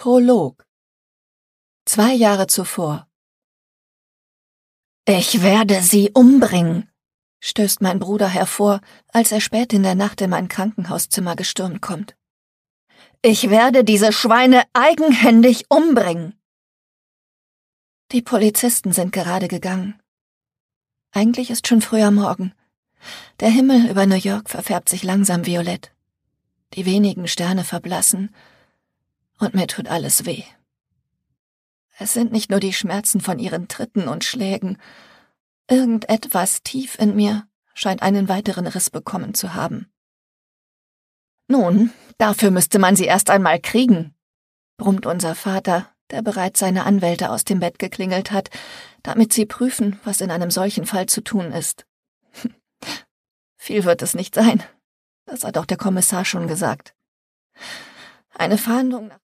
Prolog. 2 Jahre zuvor. »Ich werde sie umbringen«, stößt mein Bruder hervor, als er spät in der Nacht in mein Krankenhauszimmer gestürmt kommt. »Ich werde diese Schweine eigenhändig umbringen!« Die Polizisten sind gerade gegangen. Eigentlich ist schon früher Morgen. Der Himmel über New York verfärbt sich langsam violett. Die wenigen Sterne verblassen und mir tut alles weh. Es sind nicht nur die Schmerzen von ihren Tritten und Schlägen. Irgendetwas tief in mir scheint einen weiteren Riss bekommen zu haben. »Nun, dafür müsste man sie erst einmal kriegen«, brummt unser Vater, der bereits seine Anwälte aus dem Bett geklingelt hat, damit sie prüfen, was in einem solchen Fall zu tun ist. Viel wird es nicht sein. Das hat auch der Kommissar schon gesagt. Eine Fahndung